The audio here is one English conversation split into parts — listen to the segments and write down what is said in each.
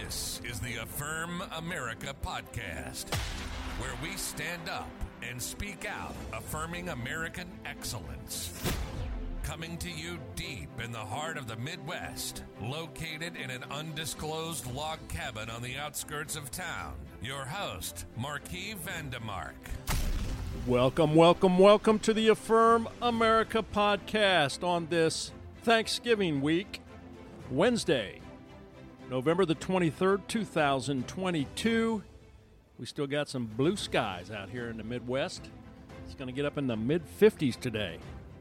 This is the Affirm America podcast, where we stand up and speak out, affirming American excellence. Coming to you deep in the heart of the Midwest, located in an undisclosed log cabin on the outskirts of town. Your host, Marquis Vandemark. Welcome to the Affirm America podcast on this Thanksgiving week, Wednesday, November the 23rd, 2022. We still got some blue skies out here in the Midwest. It's going to get up in the mid-50s today.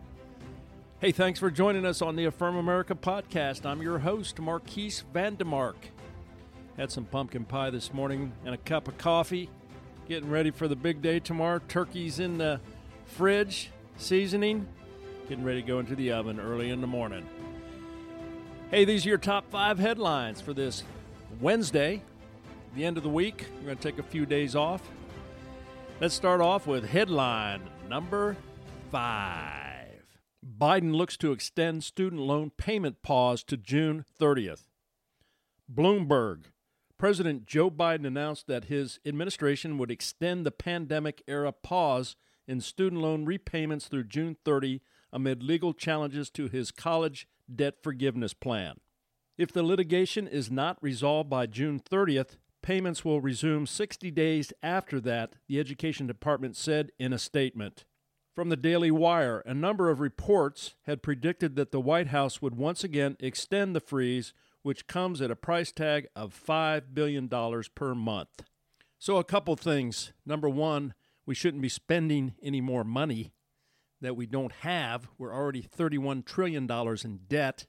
Hey, thanks for joining us on the Affirm America podcast. I'm your host, Marquis Vandemark. Had some pumpkin pie this morning and a cup of coffee. Getting ready for the big day tomorrow. Turkey's in the fridge, seasoning. Getting ready to go into the oven early in the morning. Hey, these are your top 5 headlines for this Wednesday, the end of the week. We're going to take a few days off. Let's start off with headline number 5. Biden looks to extend student loan payment pause to June 30th. Bloomberg. President Joe Biden announced that his administration would extend the pandemic-era pause in student loan repayments through June 30 amid legal challenges to his college debt forgiveness plan. If the litigation is not resolved by June 30th, payments will resume 60 days after that, the Education Department said in a statement. From the Daily Wire, a number of reports had predicted that the White House would once again extend the freeze, which comes at a price tag of $5 billion per month. So a couple things. Number one, we shouldn't be spending any more money that we don't have. We're already $31 trillion in debt.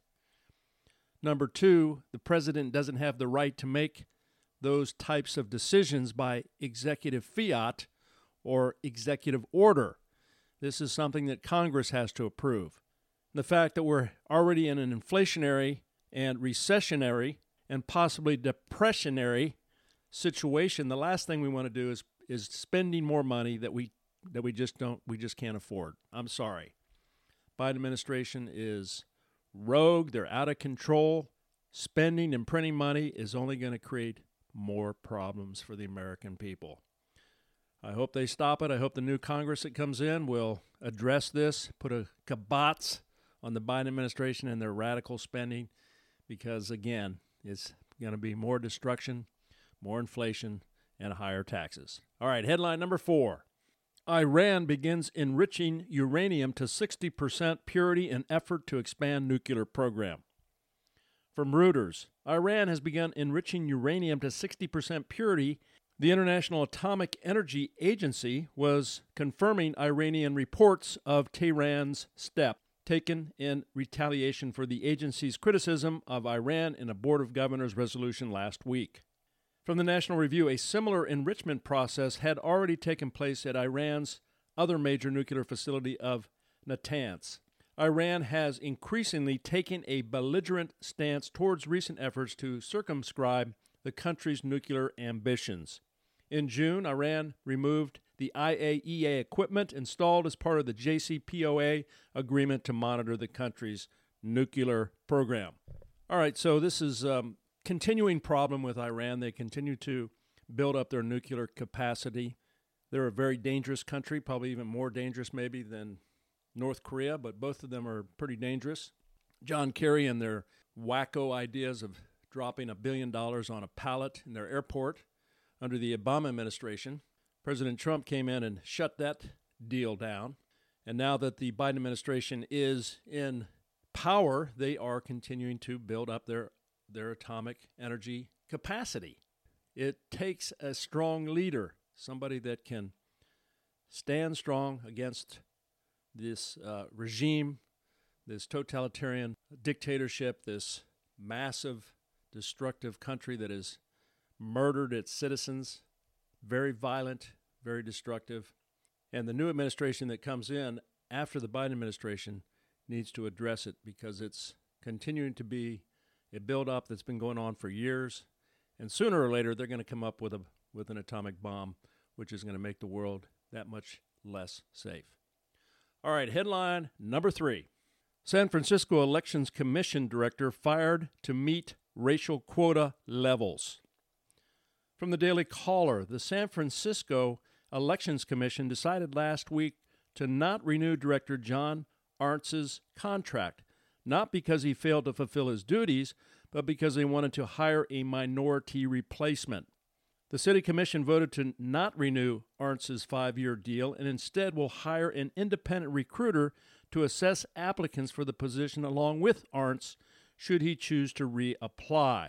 Number two, the president doesn't have the right to make those types of decisions by executive fiat or executive order. This is something that Congress has to approve. The fact that we're already in an inflationary and recessionary and possibly depressionary situation, the last thing we want to do is spending more money that we just can't afford. I'm sorry. Biden administration is rogue. They're out of control. Spending and printing money is only going to create more problems for the American people. I hope they stop it. I hope the new Congress that comes in will address this, put a kibosh on the Biden administration and their radical spending, because, again, it's going to be more destruction, more inflation, and higher taxes. All right, headline number 4. Iran begins enriching uranium to 60% purity in effort to expand nuclear program. From Reuters, Iran has begun enriching uranium to 60% purity. The International Atomic Energy Agency was confirming Iranian reports of Tehran's step, taken in retaliation for the agency's criticism of Iran in a Board of Governors resolution last week. From the National Review, a similar enrichment process had already taken place at Iran's other major nuclear facility of Natanz. Iran has increasingly taken a belligerent stance towards recent efforts to circumscribe the country's nuclear ambitions. In June, Iran removed the IAEA equipment installed as part of the JCPOA agreement to monitor the country's nuclear program. All right, so this is a continuing problem with Iran. They continue to build up their nuclear capacity. They're a very dangerous country, probably even more dangerous maybe than North Korea, but both of them are pretty dangerous. John Kerry and their wacko ideas of dropping $1 billion on a pallet in their airport under the Obama administration. President Trump came in and shut that deal down. And now that the Biden administration is in power, they are continuing to build up their atomic energy capacity. It takes a strong leader, somebody that can stand strong against this regime, this totalitarian dictatorship, this massive, destructive country that has murdered its citizens. Very violent, very destructive. And the new administration that comes in after the Biden administration needs to address it, because it's continuing to be a buildup that's been going on for years. And sooner or later, they're going to come up with an atomic bomb, which is going to make the world that much less safe. All right, headline number 3. San Francisco Elections Commission director fired to meet racial quota levels. From the Daily Caller, the San Francisco Elections Commission decided last week to not renew Director John Arntz's contract, not because he failed to fulfill his duties, but because they wanted to hire a minority replacement. The City Commission voted to not renew Arntz's 5-year deal and instead will hire an independent recruiter to assess applicants for the position along with Arntz should he choose to reapply.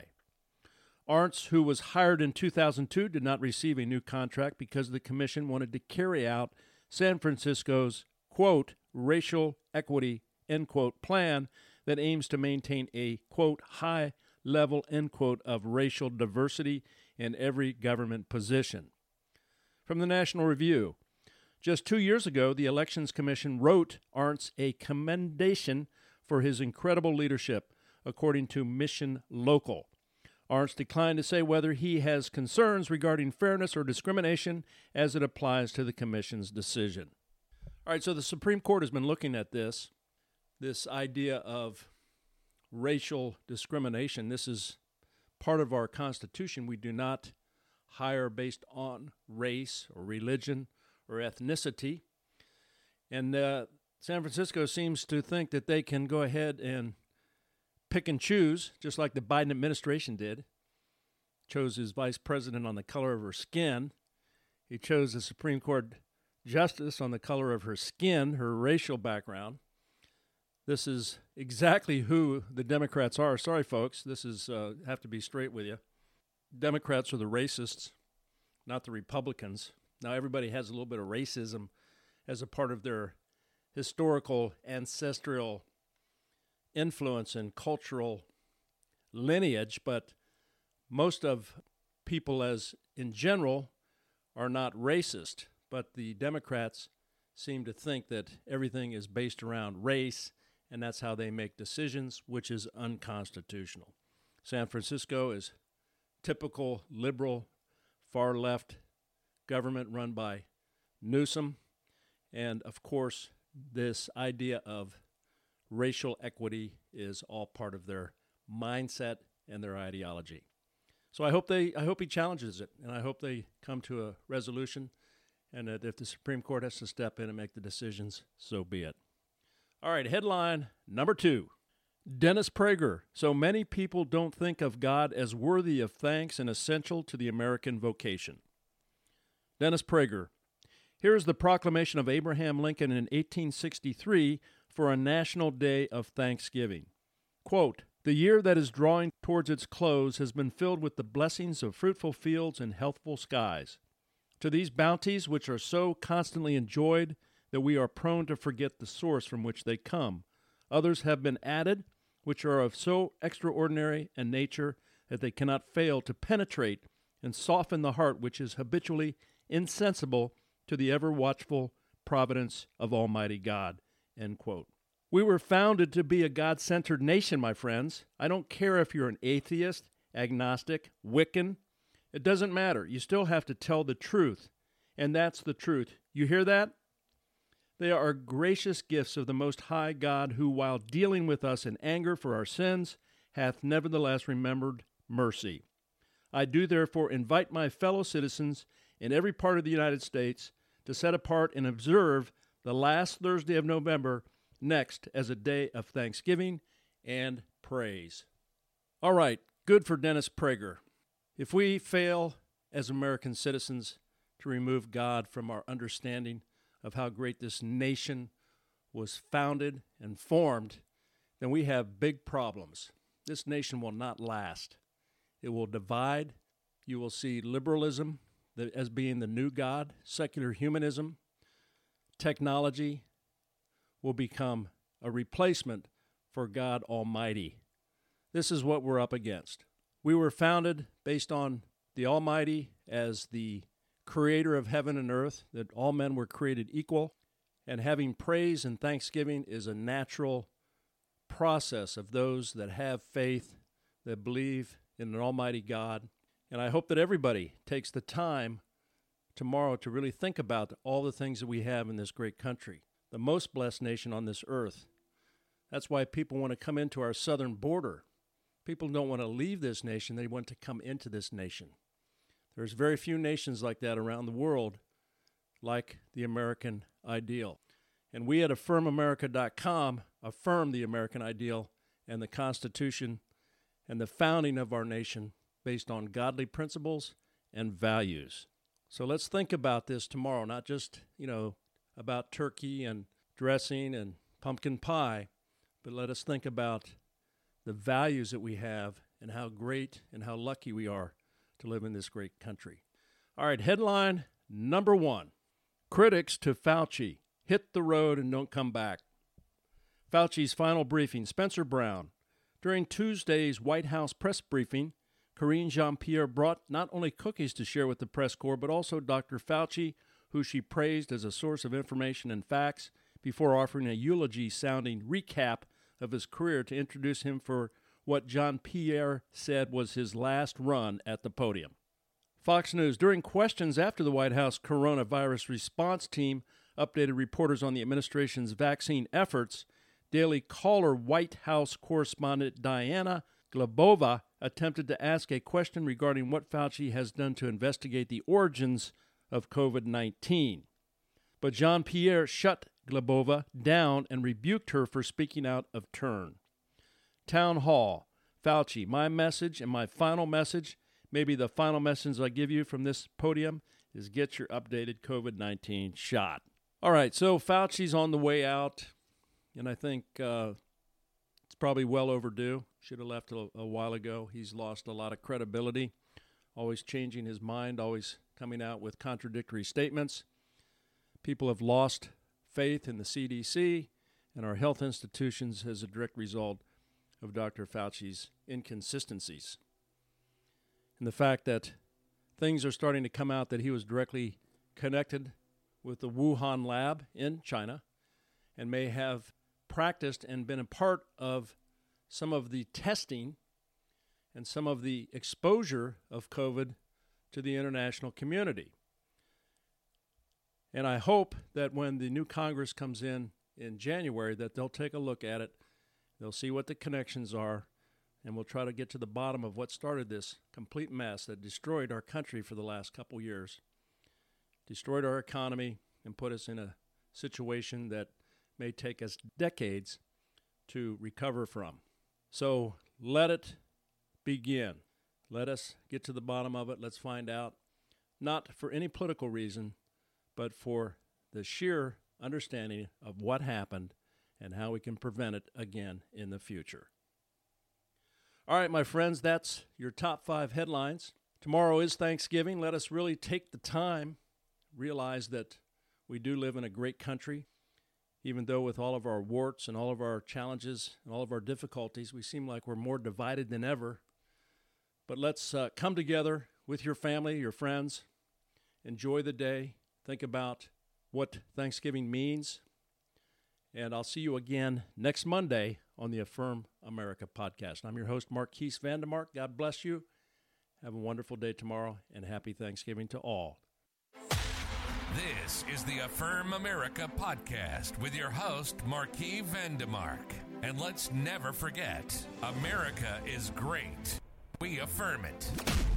Arntz, who was hired in 2002, did not receive a new contract because the commission wanted to carry out San Francisco's, quote, racial equity, end quote, plan that aims to maintain a, quote, high level, end quote, of racial diversity in every government position. From the National Review, just 2 years ago, the Elections Commission wrote Arntz a commendation for his incredible leadership, according to Mission Local. Arntz declined to say whether he has concerns regarding fairness or discrimination as it applies to the commission's decision. All right, so the Supreme Court has been looking at this idea of racial discrimination. This is part of our Constitution. We do not hire based on race or religion or ethnicity. And San Francisco seems to think that they can go ahead and pick and choose, just like the Biden administration did. Chose his vice president on the color of her skin. He chose the Supreme Court justice on the color of her skin, her racial background. This is exactly who the Democrats are. Sorry, folks, this is have to be straight with you. Democrats are the racists, not the Republicans. Now, everybody has a little bit of racism as a part of their historical, ancestral influence and cultural lineage, but most of people, as in general, are not racist. But the Democrats seem to think that everything is based around race, and that's how they make decisions, which is unconstitutional. San Francisco is typical liberal, far-left government run by Newsom, and of course, this idea of racial equity is all part of their mindset and their ideology. So I hope he challenges it, and I hope they come to a resolution, and that if the Supreme Court has to step in and make the decisions, so be it. All right, headline number 2. Dennis Prager. So many people don't think of God as worthy of thanks and essential to the American vocation. Dennis Prager. Here's the proclamation of Abraham Lincoln in 1863 for a National Day of Thanksgiving. Quote, "The year that is drawing towards its close has been filled with the blessings of fruitful fields and healthful skies. To these bounties, which are so constantly enjoyed that we are prone to forget the source from which they come, others have been added, which are of so extraordinary a nature that they cannot fail to penetrate and soften the heart which is habitually insensible to the ever-watchful providence of Almighty God." End quote. We were founded to be a God-centered nation, my friends. I don't care if you're an atheist, agnostic, Wiccan. It doesn't matter. You still have to tell the truth, and that's the truth. You hear that? They are gracious gifts of the Most High God, who, while dealing with us in anger for our sins, hath nevertheless remembered mercy. I do therefore invite my fellow citizens in every part of the United States to set apart and observe the last Thursday of November next as a day of thanksgiving and praise. All right, good for Dennis Prager. If we fail as American citizens to remove God from our understanding of how great this nation was founded and formed, then we have big problems. This nation will not last. It will divide. You will see liberalism as being the new God, secular humanism. Technology will become a replacement for God Almighty. This is what we're up against. We were founded based on the Almighty as the creator of heaven and earth, that all men were created equal, and having praise and thanksgiving is a natural process of those that have faith, that believe in an almighty God. And I hope that everybody takes the time tomorrow to really think about all the things that we have in this great country, the most blessed nation on this earth. That's why people want to come into our southern border. People don't want to leave this nation. They want to come into this nation. There's very few nations like that around the world, like the American ideal. And we at AffirmAmerica.com affirm the American ideal and the Constitution and the founding of our nation based on godly principles and values. So let's think about this tomorrow, not just, about turkey and dressing and pumpkin pie, but let us think about the values that we have and how great and how lucky we are to live in this great country. All right, headline number 1. Critics to Fauci, hit the road and don't come back. Fauci's final briefing, Spencer Brown. During Tuesday's White House press briefing, Karine Jean-Pierre brought not only cookies to share with the press corps, but also Dr. Fauci, who she praised as a source of information and facts, before offering a eulogy-sounding recap of his career to introduce him for what Jean-Pierre said was his last run at the podium. Fox News, during questions after the White House coronavirus response team updated reporters on the administration's vaccine efforts, Daily Caller White House correspondent Diana Glebova attempted to ask a question regarding what Fauci has done to investigate the origins of COVID-19. But Jean-Pierre shut Glebova down and rebuked her for speaking out of turn. Town Hall, Fauci, my message and my final message, maybe the final message I give you from this podium, is get your updated COVID-19 shot. All right, so Fauci's on the way out, and I think it's probably well overdue. Should have left a while ago. He's lost a lot of credibility, always changing his mind, always coming out with contradictory statements. People have lost faith in the CDC and our health institutions as a direct result of Dr. Fauci's inconsistencies. And the fact that things are starting to come out that he was directly connected with the Wuhan lab in China and may have practiced and been a part of some of the testing and some of the exposure of COVID to the international community. And I hope that when the new Congress comes in January, that they'll take a look at it, they'll see what the connections are, and we'll try to get to the bottom of what started this complete mess that destroyed our country for the last couple years, destroyed our economy, and put us in a situation that may take us decades to recover from. So let it begin. Let us get to the bottom of it. Let's find out, not for any political reason, but for the sheer understanding of what happened and how we can prevent it again in the future. All right, my friends, that's your top 5 headlines. Tomorrow is Thanksgiving. Let us really take the time, realize that we do live in a great country. Even though with all of our warts and all of our challenges and all of our difficulties, we seem like we're more divided than ever. But let's come together with your family, your friends, enjoy the day, think about what Thanksgiving means, and I'll see you again next Monday on the Affirm America podcast. I'm your host, Marquise Vandermark. God bless you. Have a wonderful day tomorrow, and happy Thanksgiving to all. This is the Affirm America podcast with your host, Marquis Vandermark. And let's never forget, America is great. We affirm it.